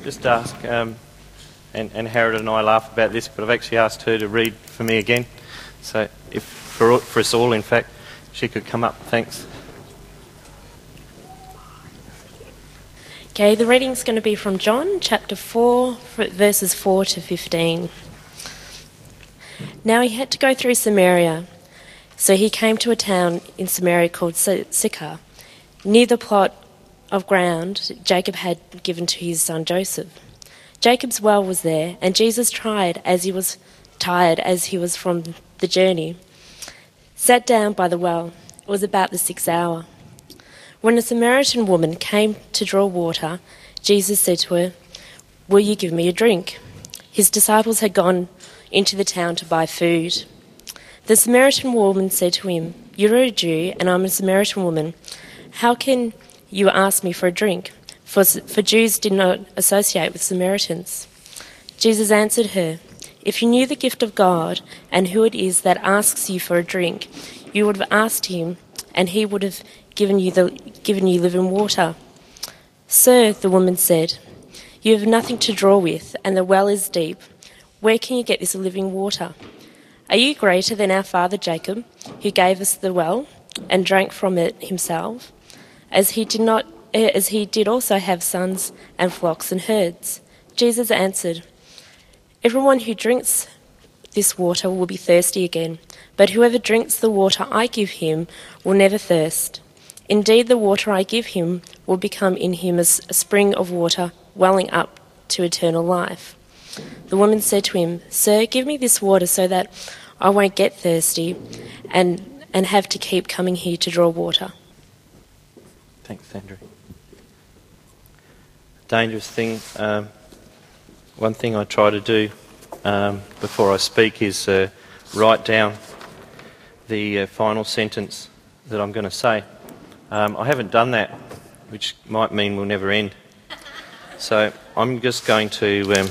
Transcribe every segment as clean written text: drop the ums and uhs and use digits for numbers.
just ask, and Harriet and I laugh about this, but I've actually asked her to read for me again. So if for us all, in fact, she could come up. Thanks. Okay, the reading's going to be from John chapter 4, verses 4 to 15. Now he had to go through Samaria, so he came to a town in Samaria called Sychar, near the plot of ground Jacob had given to his son Joseph. Jacob's well was there, and Jesus tired as he was from the journey, sat down by the well. It was about the 6th hour. When a Samaritan woman came to draw water, Jesus said to her, "Will you give me a drink?" His disciples had gone into the town to buy food. The Samaritan woman said to him, "You're a Jew, and I'm a Samaritan woman. How can you ask me for a drink?" For Jews did not associate with Samaritans. Jesus answered her, "If you knew the gift of God and who it is that asks you for a drink, you would have asked him, and he would have given you living water." "Sir," the woman said, "you have nothing to draw with, and the well is deep. Where can you get this living water? Are you greater than our father Jacob, who gave us the well and drank from it himself, as he did also have sons and flocks and herds?" Jesus answered, "Everyone who drinks this water will be thirsty again, but whoever drinks the water I give him will never thirst. Indeed, the water I give him will become in him as a spring of water welling up to eternal life." The woman said to him, "Sir, give me this water so that I won't get thirsty and have to keep coming here to draw water." Thanks, Andrew. Dangerous thing. One thing I try to do before I speak is write down the final sentence that I'm going to say. I haven't done that, which might mean we'll never end. So I'm just going to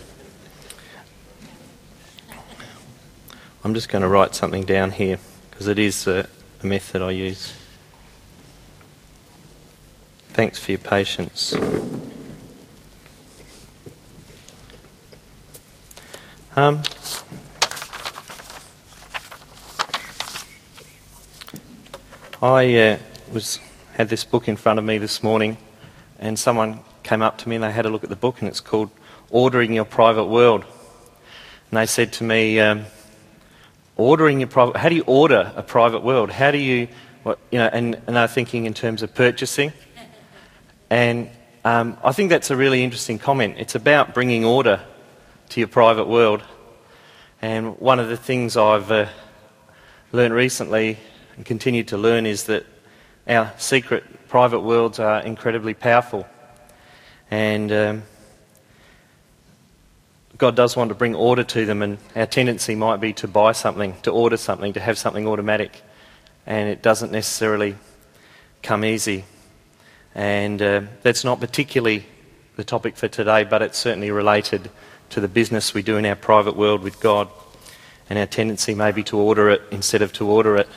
write something down here, because it is a method I use. Thanks for your patience. I had this book in front of me this morning, and someone came up to me and they had a look at the book, and it's called Ordering Your Private World. And they said to me, how do you order a private world? How do you, and they're thinking in terms of purchasing. And I think that's a really interesting comment. It's about bringing order to your private world. And one of the things I've learned recently and continue to learn is that our secret private worlds are incredibly powerful. And God does want to bring order to them, and our tendency might be to buy something, to order something, to have something automatic. And it doesn't necessarily come easy. And that's not particularly the topic for today, but it's certainly related to the business we do in our private world with God. And our tendency may be to order it instead of to order it.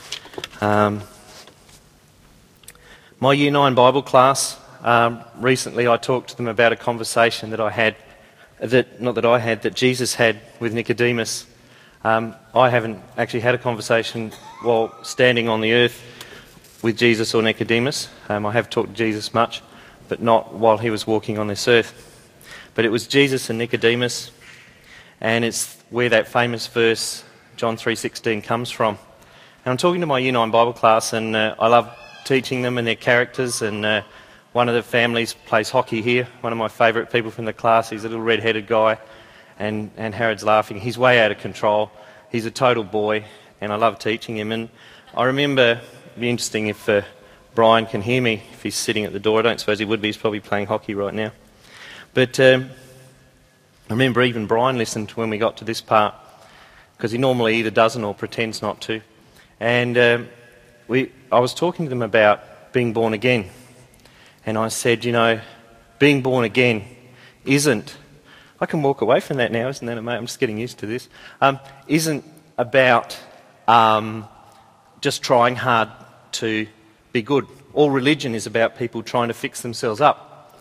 My Year 9 Bible class, recently I talked to them about a conversation that I had, that Jesus had with Nicodemus. I haven't actually had a conversation while standing on the earth with Jesus or Nicodemus. I have talked to Jesus much, but not while he was walking on this earth. But it was Jesus and Nicodemus, and it's where that famous verse, John 3:16, comes from. And I'm talking to my Year 9 Bible class, and I love teaching them and their characters, and one of the families plays hockey here. One of my favourite people from the class, he's a little red-headed guy, and Harold's laughing. He's way out of control. He's a total boy, and I love teaching him. And I remember, it'd be interesting if Brian can hear me, if he's sitting at the door. I don't suppose he would be, he's probably playing hockey right now. But I remember even Brian listened when we got to this part, because he normally either doesn't or pretends not to. And I was talking to them about being born again. And I said, being born again isn't... I can walk away from that now, isn't that amazing? I'm just getting used to this. Isn't about just trying hard to be good. All religion is about people trying to fix themselves up.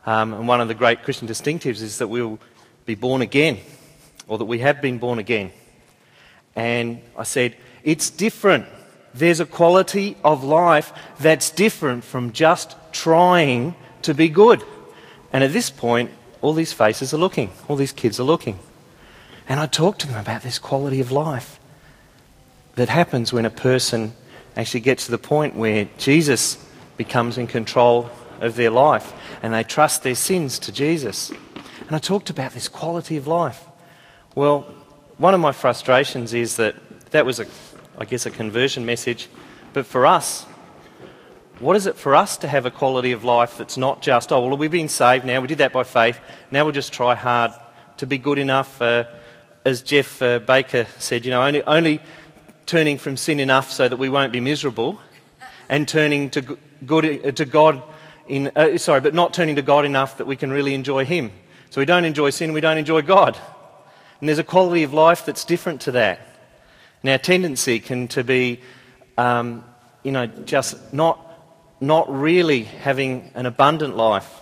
And one of the great Christian distinctives is that we'll be born again, or that we have been born again. And I said, it's different. There's a quality of life that's different from just trying to be good. And at this point, all these faces are looking, all these kids are looking. And I talked to them about this quality of life that happens when a person actually gets to the point where Jesus becomes in control of their life and they trust their sins to Jesus. And I talked about this quality of life. Well, one of my frustrations is that was a conversion message. But for us, what is it for us to have a quality of life that's not just, oh, well, we've been saved now, we did that by faith, now we'll just try hard to be good enough. As Jeff Baker said, only turning from sin enough so that we won't be miserable, and turning to God but not turning to God enough that we can really enjoy Him. So we don't enjoy sin, we don't enjoy God. And there's a quality of life that's different to that. And our tendency can to be, just not really having an abundant life.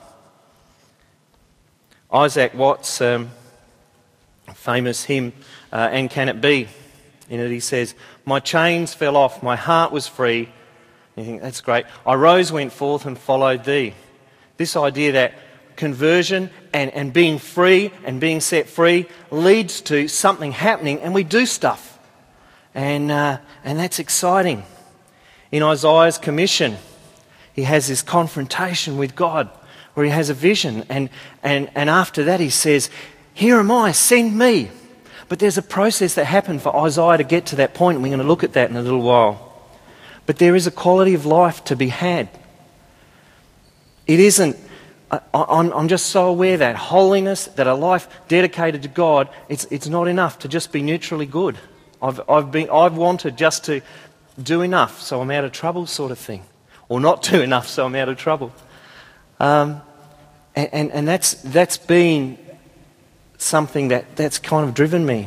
Isaac Watts' famous hymn, And Can It Be? In it he says, my chains fell off, my heart was free. And you think, that's great. I rose, went forth and followed thee. This idea that conversion and being free and being set free leads to something happening and we do stuff. And that's exciting. In Isaiah's commission, he has this confrontation with God where he has a vision. And after that he says, here am I, send me. But there's a process that happened for Isaiah to get to that point, and we're going to look at that in a little while. But there is a quality of life to be had. It isn't, I'm just so aware that holiness, that a life dedicated to God, it's not enough to just be neutrally good. I've wanted just to do enough so I'm out of trouble sort of thing. Or not do enough so I'm out of trouble. And that's been something that's kind of driven me.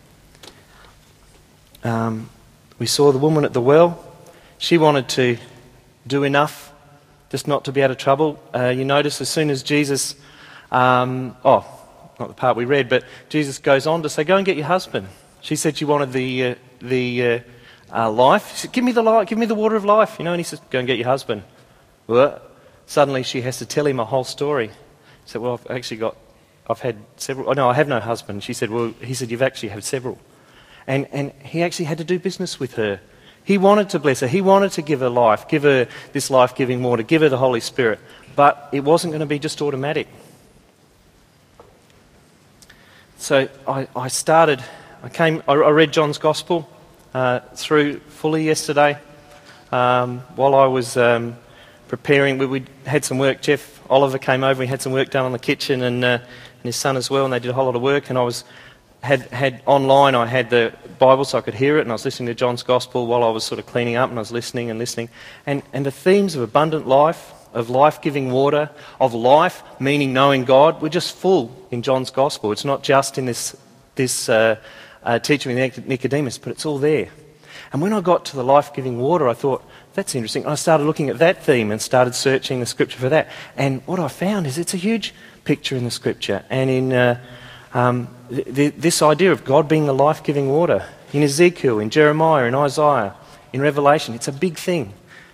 We saw the woman at the well. She wanted to do enough just not to be out of trouble. You notice as soon as Jesus, not the part we read, but Jesus goes on to say, go and get your husband. She said she wanted the life. She said, give me the life, give me the water of life. And he says, go and get your husband. Well, suddenly she has to tell him a whole story. She said, well, I've had several. Oh, no, I have no husband. She said, well, he said, you've actually had several. And he actually had to do business with her. He wanted to bless her. He wanted to give her life, give her this life-giving water, give her the Holy Spirit. But it wasn't going to be just automatic. So I read John's Gospel through fully yesterday. While I was preparing, we had some work. Jeff Oliver came over. We had some work done on the kitchen, and his son as well. And they did a whole lot of work. And I had online. I had the Bible so I could hear it, and I was listening to John's Gospel while I was sort of cleaning up, and I was listening. And the themes of abundant life, of life-giving water, of life meaning knowing God, were just full in John's Gospel. It's not just in this teaching with Nicodemus, but it's all there. And when I got to the life-giving water, I thought, that's interesting. I started looking at that theme and started searching the Scripture for that. And what I found is it's a huge picture in the Scripture. And in this idea of God being the life-giving water, in Ezekiel, in Jeremiah, in Isaiah, in Revelation, it's a big thing.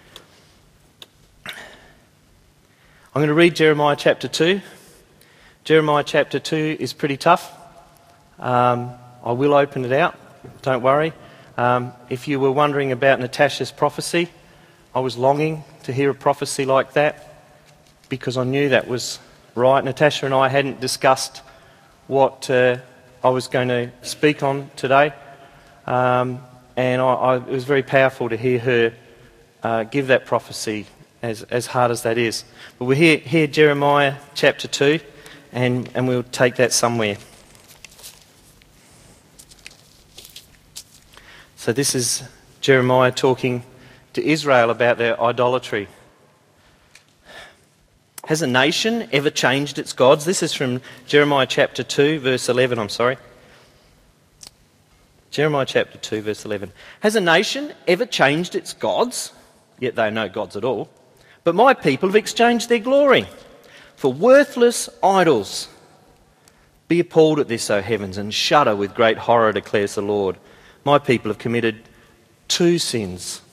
I'm going to read Jeremiah chapter 2. Jeremiah chapter 2 is pretty tough. I will open it out, don't worry. If you were wondering about Natasha's prophecy, I was longing to hear a prophecy like that because I knew that was right. Natasha and I hadn't discussed what I was going to speak on today, and it was very powerful to hear her give that prophecy, as hard as that is. But we're here Jeremiah chapter 2, and we'll take that somewhere. So this is Jeremiah talking to Israel about their idolatry. Has a nation ever changed its gods? This is from Jeremiah chapter 2, verse 11, Jeremiah chapter 2, verse 11. Has a nation ever changed its gods? Yet they are no gods at all. But my people have exchanged their glory. for worthless idols. Be appalled at this, O heavens, and shudder with great horror, declares the Lord. My people have committed 2 sins.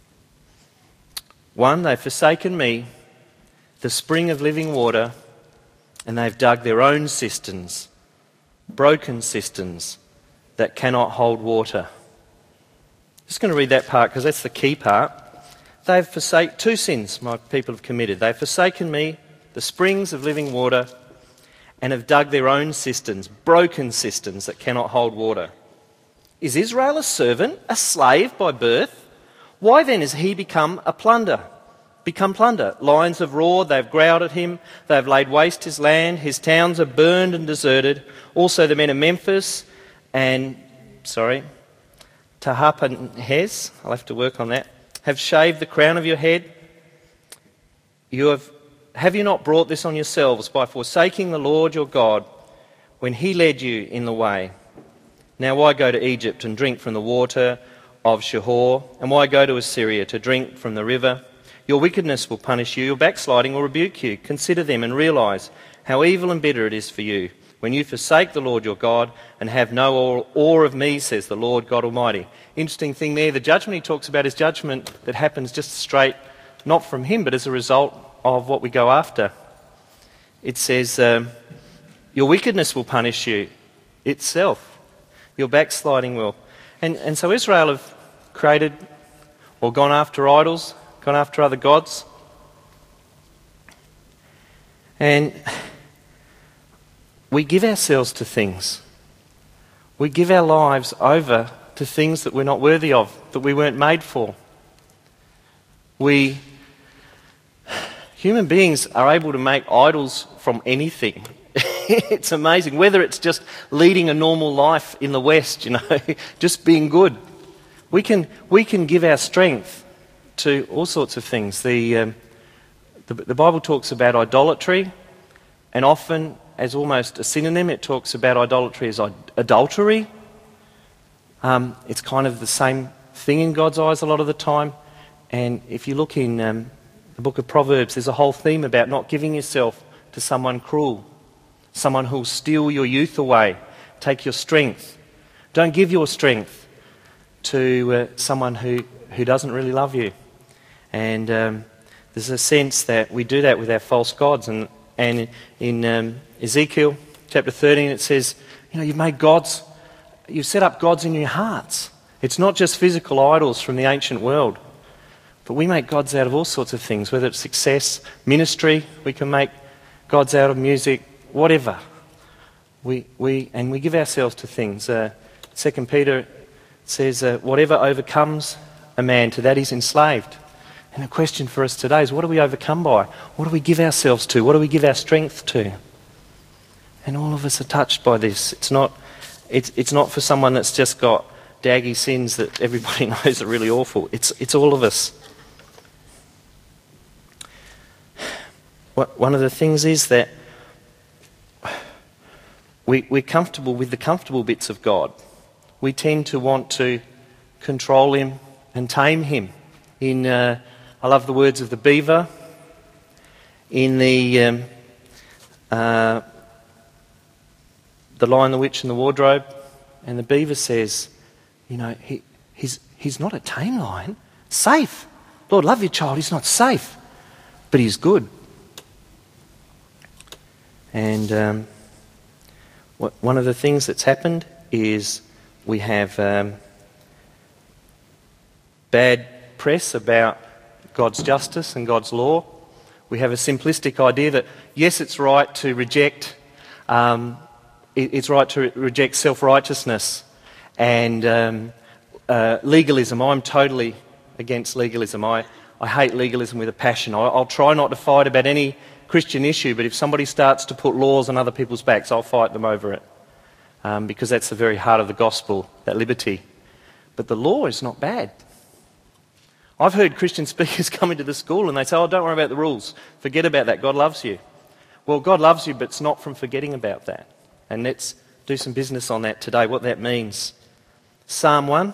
1, they've forsaken me, the spring of living water, and they've dug their own cisterns, broken cisterns that cannot hold water. Just going to read that part because that's the key part. They've forsaken 2 sins my people have committed. They've forsaken me, the springs of living water, and have dug their own cisterns, broken cisterns that cannot hold water. Is Israel a servant, a slave by birth? Why then has he become plunder? Lions have roared, they've growled at him, they've laid waste his land, his towns are burned and deserted. Also the men of Memphis and, Tahpanhes, I'll have to work on that, have shaved the crown of your head. Have you not brought this on yourselves by forsaking the Lord your God when he led you in the way? Now why go to Egypt and drink from the water of Shihor? And why go to Assyria to drink from the river? Your wickedness will punish you, your backsliding will rebuke you. Consider them and realise how evil and bitter it is for you when you forsake the Lord your God and have no awe of me, says the Lord God Almighty. Interesting thing there, the judgment he talks about is judgment that happens just straight, not from him, but as a result of what we go after. It says, your wickedness will punish you itself. Your backsliding will. And so Israel have created or gone after idols, gone after other gods. And we give ourselves to things. We give our lives over to things that we're not worthy of, that we weren't made for. Human beings are able to make idols from anything. It's amazing. Whether it's just leading a normal life in the West, just being good. We can give our strength to all sorts of things. The Bible talks about idolatry, and often as almost a synonym, it talks about idolatry as adultery. It's kind of the same thing in God's eyes a lot of the time. And if you look in the book of Proverbs, there's a whole theme about not giving yourself to someone cruel, someone who'll steal your youth away, take your strength. Don't give your strength to someone who doesn't really love you. And there's a sense that we do that with our false gods. And in Ezekiel chapter 13 it says, you've made gods, you've set up gods in your hearts. It's not just physical idols from the ancient world. But we make gods out of all sorts of things, whether it's success, ministry, we can make gods out of music, whatever. We give ourselves to things. 2 Peter says, whatever overcomes a man, to that he's enslaved. And the question for us today is, what are we overcome by? What do we give ourselves to? What do we give our strength to? And all of us are touched by this. It's not for someone that's just got daggy sins that everybody knows are really awful. It's all of us. One of the things is that we're comfortable with the comfortable bits of God. We tend to want to control him and tame him. I love the words of the beaver in the Lion, the Witch and the Wardrobe. And the beaver says, he's not a tame lion. Safe. Lord, love your child. He's not safe, but he's good. And one of the things that's happened is we have bad press about God's justice and God's law. We have a simplistic idea that, yes, it's right to reject self-righteousness and legalism. I'm totally against legalism. I hate legalism with a passion. I'll try not to fight about any Christian issue, but if somebody starts to put laws on other people's backs, I'll fight them over it. Because that's the very heart of the gospel, that liberty. But the law is not bad. I've heard Christian speakers come into the school and they say, don't worry about the rules. Forget about that. God loves you. Well, God loves you, but it's not from forgetting about that. And let's do some business on that today, what that means. Psalm 1.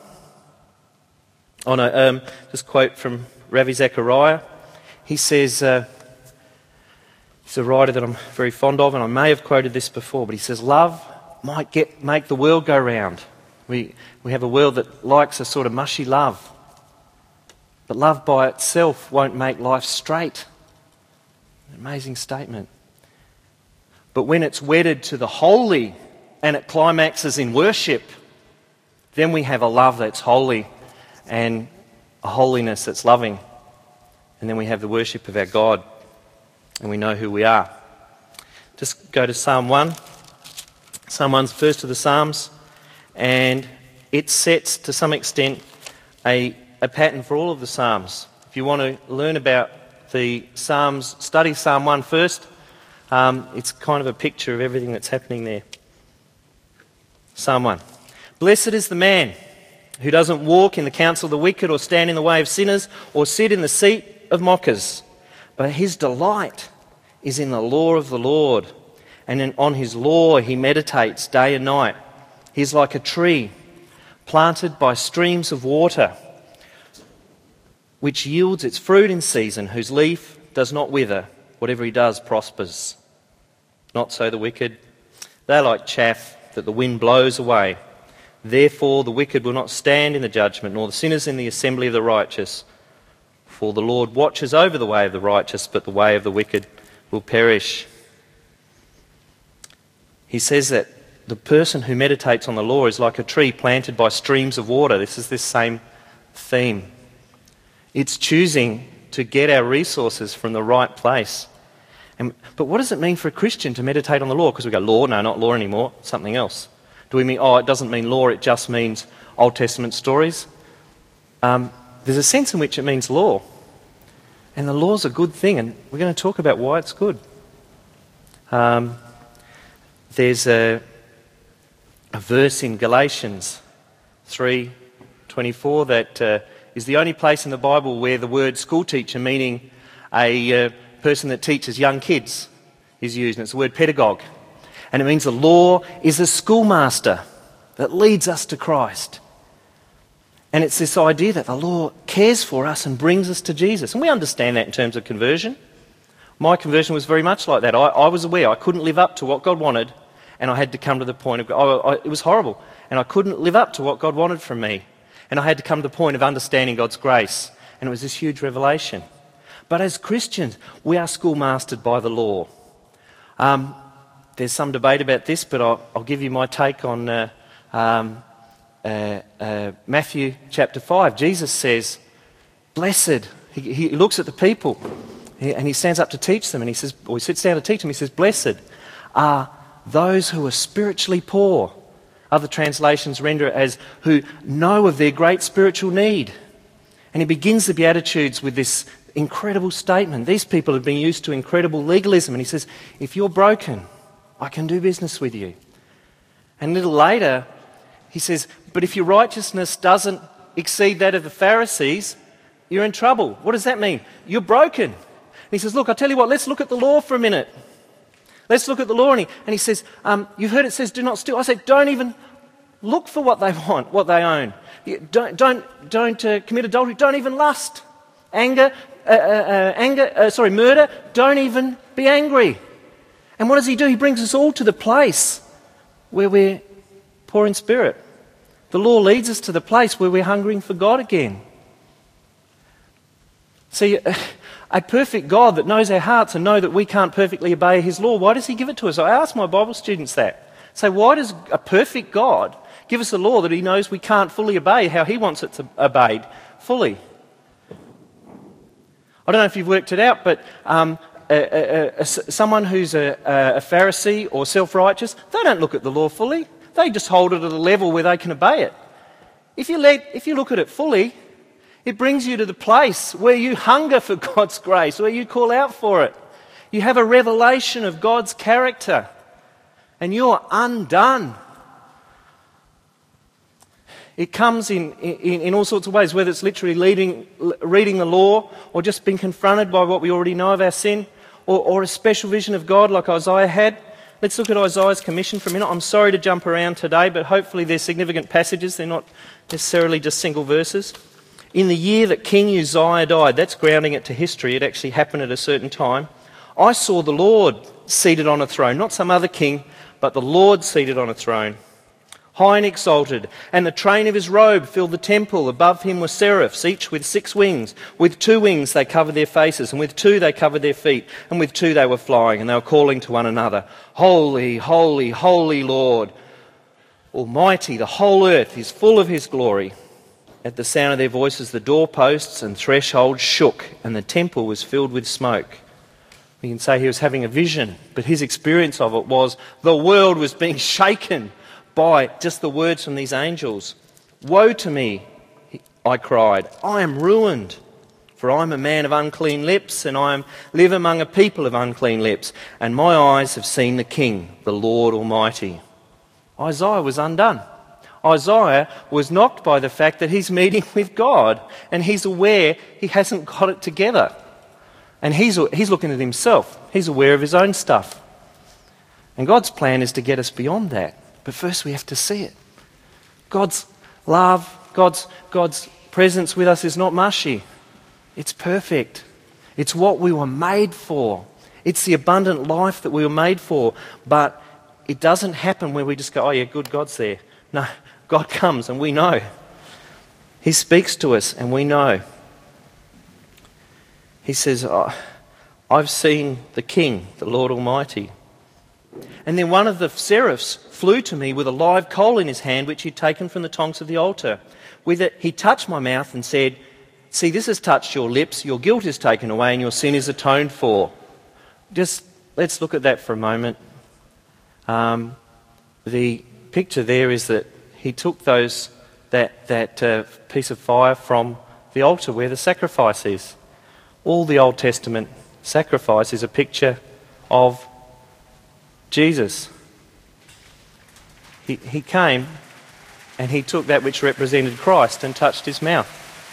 Just quote from Ravi Zachariah. He says, He's a writer that I'm very fond of, and I may have quoted this before, but he says, love might make the world go round. We have a world that likes a sort of mushy love. But love by itself won't make life straight. An amazing statement. But when it's wedded to the holy and it climaxes in worship, then we have a love that's holy and a holiness that's loving. And then we have the worship of our God and we know who we are. Just go to Psalm 1. Psalm 1's the first of the Psalms, and it sets to some extent a pattern for all of the Psalms. If you want to learn about the Psalms, study Psalm 1 first. It's kind of a picture of everything that's happening there. Psalm 1. Blessed is the man who doesn't walk in the counsel of the wicked, or stand in the way of sinners, or sit in the seat of mockers. But his delight is in the law of the Lord, and on his law he meditates day and night. He is like a tree planted by streams of water, which yields its fruit in season, whose leaf does not wither. Whatever he does prospers. Not so the wicked. They are like chaff that the wind blows away. Therefore the wicked will not stand in the judgment, nor the sinners in the assembly of the righteous. For the Lord watches over the way of the righteous, but the way of the wicked will perish. He says that the person who meditates on the law is like a tree planted by streams of water. This is this same theme. It's choosing to get our resources from the right place. But what does it mean for a Christian to meditate on the law? Because we go, law? No, not law anymore. Something else. Do we mean, it doesn't mean law, it just means Old Testament stories? There's a sense in which it means law. And the law's a good thing, and we're going to talk about why it's good. There's a verse in Galatians 3:24 that is the only place in the Bible where the word school teacher, meaning a person that teaches young kids, is used. And it's the word pedagogue. And it means the law is a schoolmaster that leads us to Christ. And it's this idea that the law cares for us and brings us to Jesus. And we understand that in terms of conversion. My conversion was very much like that. I was aware I couldn't live up to what God wanted, and I had to come to the point of, it was horrible, and I couldn't live up to what God wanted from me. And I had to come to the point of understanding God's grace. And it was this huge revelation. But as Christians, we are schoolmastered by the law. There's some debate about this, but I'll give you my take on Matthew chapter 5. Jesus says, blessed. He looks at the people and he stands up to teach them, and he says, or he sits down to teach them, he says, blessed are those who are spiritually poor. Other translations render it as who know of their great spiritual need. And he begins the Beatitudes with this incredible statement. These people have been used to incredible legalism, and he says, if you're broken, I can do business with you. And a little later, he says, but if your righteousness doesn't exceed that of the Pharisees, you're in trouble. What does that mean? You're broken. And he says, look, I'll tell you what, let's look at the law for a minute. Let's look at the law. And he says, you've heard it says, do not steal. I say, don't even look for what they want, what they own. Don't commit adultery. Don't even lust. Murder. Don't even be angry. And what does he do? He brings us all to the place where we're poor in spirit. The law leads us to the place where we're hungering for God again. See, a perfect God that knows our hearts and know that we can't perfectly obey his law, why does he give it to us? I ask my Bible students that. Say, why does a perfect God give us a law that he knows we can't fully obey how he wants it to obeyed fully? I don't know if you've worked it out, but someone who's a Pharisee or self-righteous, they don't look at the law fully. They just hold it at a level where they can obey it. If you look at it fully, it brings you to the place where you hunger for God's grace, where you call out for it. You have a revelation of God's character, and you're undone. It comes in all sorts of ways, whether it's literally reading the law, or just being confronted by what we already know of our sin, or a special vision of God like Isaiah had. Let's look at Isaiah's commission for a minute. I'm sorry to jump around today, but hopefully they're significant passages. They're not necessarily just single verses. In the year that King Uzziah died, that's grounding it to history. It actually happened at a certain time. I saw the Lord seated on a throne, not some other king, but the Lord seated on a throne, high and exalted, and the train of his robe filled the temple. Above him were seraphs, each with 6 wings. With 2 wings they covered their faces, and with 2 they covered their feet, and with 2 they were flying, and they were calling to one another, Holy, holy, holy Lord Almighty, the whole earth is full of his glory. At the sound of their voices the doorposts and thresholds shook, and the temple was filled with smoke. We can say he was having a vision, but his experience of it was the world was being shaken by just the words from these angels. Woe to me, I cried. I am ruined, for I am a man of unclean lips, and I live among a people of unclean lips, and my eyes have seen the King, the Lord Almighty. Isaiah was undone. Isaiah was knocked by the fact that he's meeting with God, and he's aware he hasn't got it together. And he's looking at himself. He's aware of his own stuff. And God's plan is to get us beyond that. But first we have to see it. God's love, God's presence with us is not mushy. It's perfect. It's what we were made for. It's the abundant life that we were made for. But it doesn't happen where we just go, oh yeah, good, God's there. No, God comes and we know. He speaks to us and we know. He says, I've seen the King, the Lord Almighty. And then one of the seraphs flew to me with a live coal in his hand, which he'd taken from the tongs of the altar. With it, he touched my mouth and said, see, this has touched your lips, your guilt is taken away and your sin is atoned for. Just let's look at that for a moment. The picture there is that he took that piece of fire from the altar where the sacrifice is. All the Old Testament sacrifice is a picture of Jesus. He came and he took that which represented Christ and touched his mouth.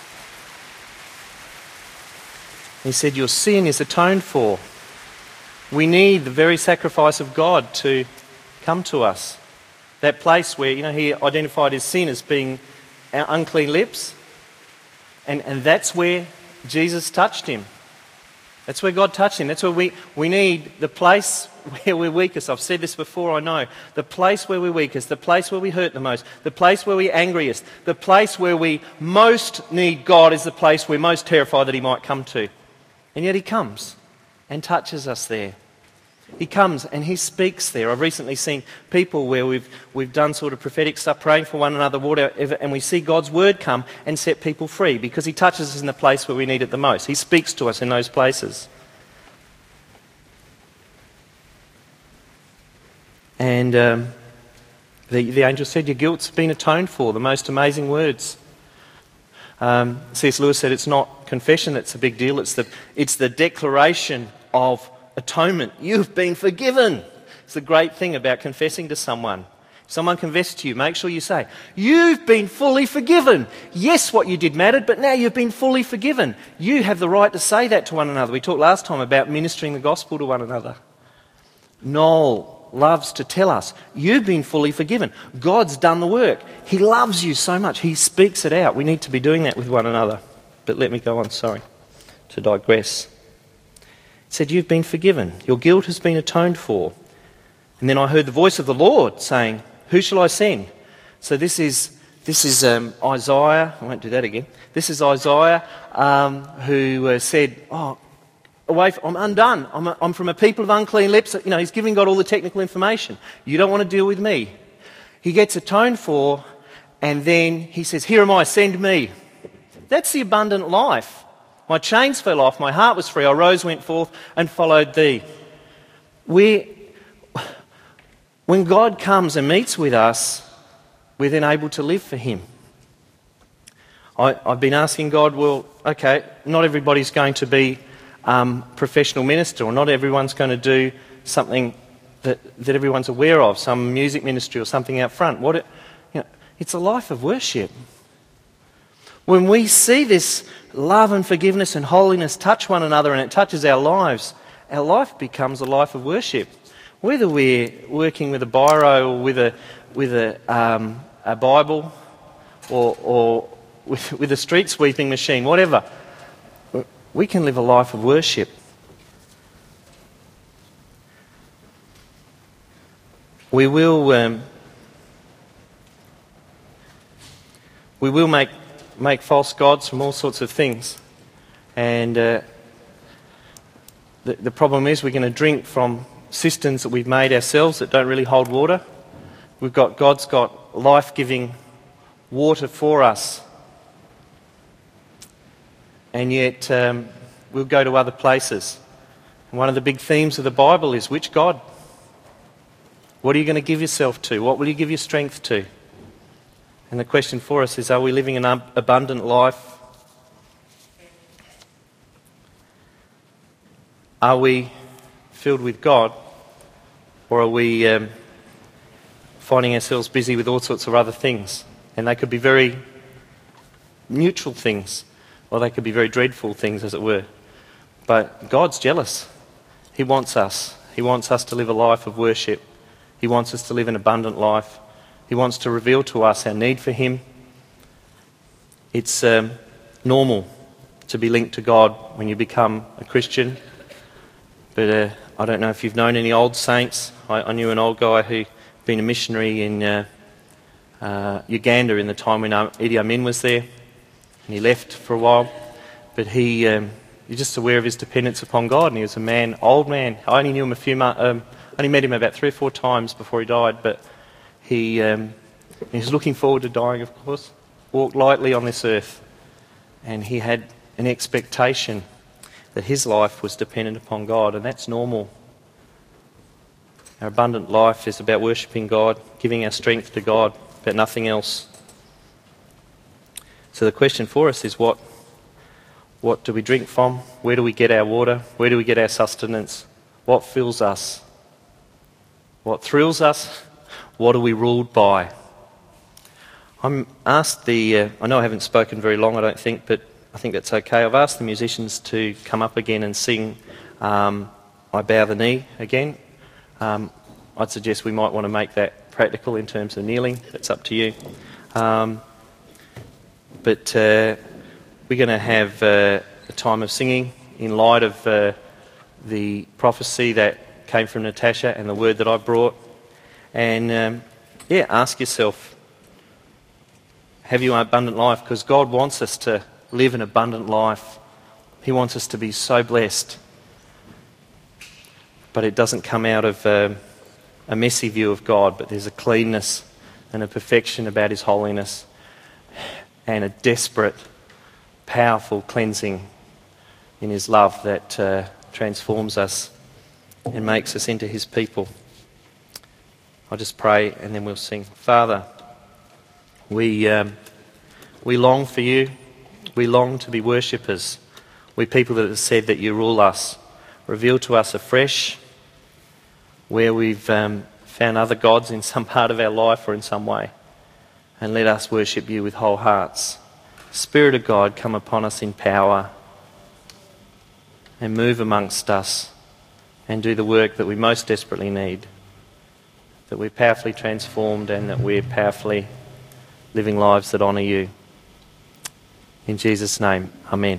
He said, your sin is atoned for. We need the very sacrifice of God to come to us. That place where, he identified his sin as being our unclean lips. And that's where Jesus touched him. That's where God touched him. That's where we need the place where we're weakest. I've said this before, I know. The place where we're weakest, the place where we hurt the most, the place where we're angriest, the place where we most need God is the place we're most terrified that he might come to. And yet he comes and touches us there. He comes and he speaks there. I've recently seen people where we've done sort of prophetic stuff, praying for one another, whatever, and we see God's word come and set people free because he touches us in the place where we need it the most. He speaks to us in those places. And the angel said, your guilt's been atoned for. The most amazing words. C.S. Lewis said it's not confession that's a big deal. It's the declaration of atonement. You've been forgiven. It's the great thing about confessing to someone. If someone confesses to you, make sure you say, you've been fully forgiven. Yes, what you did mattered, but now you've been fully forgiven. You have the right to say that to one another. We talked last time about ministering the gospel to one another. Noel loves to tell us, you've been fully forgiven. God's done the work. He loves you so much. He speaks it out. We need to be doing that with one another. But let me go on, sorry, to digress. He said, you've been forgiven. Your guilt has been atoned for. And then I heard the voice of the Lord saying, who shall I send? So this is Isaiah. I won't do that again. This is Isaiah who said, I'm undone. I'm from a people of unclean lips. He's giving God all the technical information. You don't want to deal with me. He gets atoned for, and then he says, here am I, send me. That's the abundant life. My chains fell off, my heart was free, I rose, went forth, and followed thee. When God comes and meets with us, we're then able to live for him. I've been asking God, well, okay, not everybody's going to be professional minister, or not everyone's going to do something that everyone's aware of, some music ministry or something out front. It's a life of worship. When we see this love and forgiveness and holiness touch one another and it touches our lives, our life becomes a life of worship. Whether we're working with a biro or with a Bible or with a street sweeping machine, whatever, we can live a life of worship. We will make false gods from all sorts of things. And the problem is we're going to drink from cisterns that we've made ourselves that don't really hold water. God's got life-giving water for us. And yet we'll go to other places. And one of the big themes of the Bible is which God? What are you going to give yourself to? What will you give your strength to? And the question for us is, are we living an abundant life? Are we filled with God? Or are we finding ourselves busy with all sorts of other things? And they could be very neutral things, or they could be very dreadful things, as it were. But God's jealous. He wants us. He wants us to live a life of worship. He wants us to live an abundant life. He wants to reveal to us our need for Him. It's normal to be linked to God when you become a Christian. But I don't know if you've known any old saints. I knew an old guy who'd been a missionary in Uganda in the time when Idi Amin was there. And he left for a while. But he's just aware of his dependence upon God. And he was a man, old man. I only knew him only met him about 3 or 4 times before he died. But he was looking forward to dying, of course. Walked lightly on this earth. And he had an expectation that his life was dependent upon God, and that's normal. Our abundant life is about worshipping God, giving our strength to God, but nothing else. So the question for us is what do we drink from? Where do we get our water? Where do we get our sustenance? What fills us? What thrills us? What are we ruled by? I'm asked I know I haven't spoken very long, I don't think, but I think that's okay. I've asked the musicians to come up again and sing I Bow the Knee again. I'd suggest we might want to make that practical in terms of kneeling. That's up to you. But we're going to have a time of singing in light of the prophecy that came from Natasha and the word that I brought. And ask yourself, have you an abundant life? Because God wants us to live an abundant life. He wants us to be so blessed. But it doesn't come out of a messy view of God, but there's a cleanness and a perfection about His holiness and a desperate, powerful cleansing in His love that transforms us and makes us into His people. I'll just pray and then we'll sing. Father, we long for You. We long to be worshippers. We people that have said that You rule us. Reveal to us afresh where we've found other gods in some part of our life or in some way. And let us worship You with whole hearts. Spirit of God, come upon us in power and move amongst us and do the work that we most desperately need. That we're powerfully transformed and that we're powerfully living lives that honour You. In Jesus' name, Amen.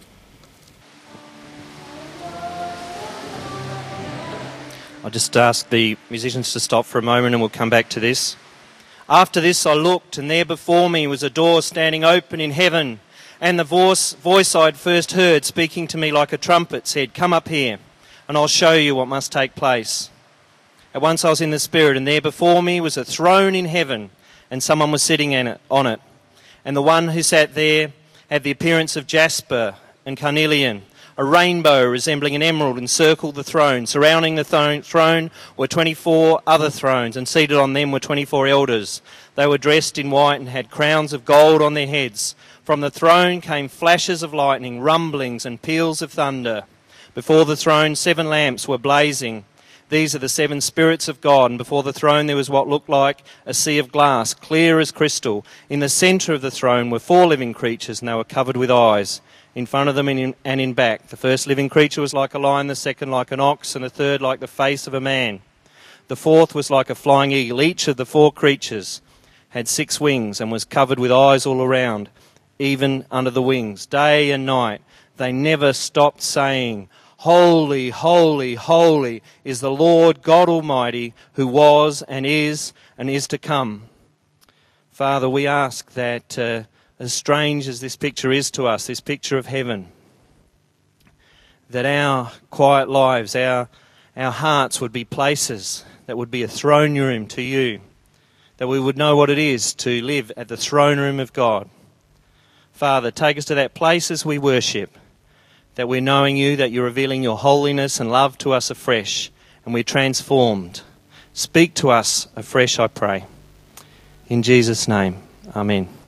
I'll just ask the musicians to stop for a moment and we'll come back to this. After this I looked, and there before me was a door standing open in heaven, and the voice I'd first heard speaking to me like a trumpet said, "Come up here, and I'll show you what must take place." At once I was in the Spirit, and there before me was a throne in heaven, and someone was sitting on it. And the one who sat there had the appearance of jasper and carnelian. A rainbow resembling an emerald encircled the throne. Surrounding the throne were 24 other thrones, and seated on them were 24 elders. They were dressed in white and had crowns of gold on their heads. From the throne came flashes of lightning, rumblings and peals of thunder. Before the throne 7 lamps were blazing. These are the 7 spirits of God, and before the throne there was what looked like a sea of glass, clear as crystal. In the centre of the throne were 4 living creatures, and they were covered with eyes. In front of them and in back. The first living creature was like a lion, the second like an ox, and the third like the face of a man. The fourth was like a flying eagle. Each of the 4 creatures had 6 wings and was covered with eyes all around, even under the wings. Day and night they never stopped saying, Holy, holy, holy is the Lord God Almighty, who was and is to come. Father, we ask that as strange as this picture is to us, this picture of heaven, that our quiet lives, our hearts would be places that would be a throne room to you, that we would know what it is to live at the throne room of God. Father, take us to that place as we worship, that we're knowing you, that you're revealing your holiness and love to us afresh, and we're transformed. Speak to us afresh, I pray. In Jesus' name, amen.